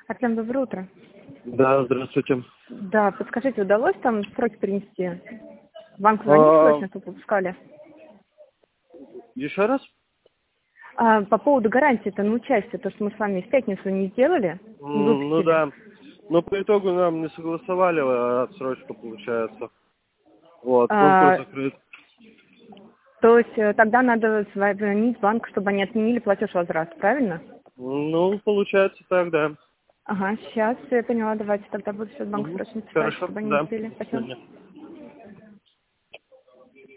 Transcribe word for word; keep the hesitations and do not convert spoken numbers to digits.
Артем, доброе утро. Да, здравствуйте. Да, подскажите, удалось там сроки перенести? Банк звонили, А, точно, что выпускали? еще раз? А, по поводу гарантии-то на участие, то, что мы с вами в пятницу не сделали, не М, Ну выпустили. да. Но по итогу нам не согласовали а отсрочку, получается. Вот, конкурс А, закрыт. то есть э, тогда надо звонить в банк, чтобы они отменили платеж возврат, правильно? Ну, получается так, да. Ага, сейчас я поняла, давайте тогда буду сейчас в банк Мгм. срочно писать, Хорошо, чтобы они да. успели. До Спасибо. свидания.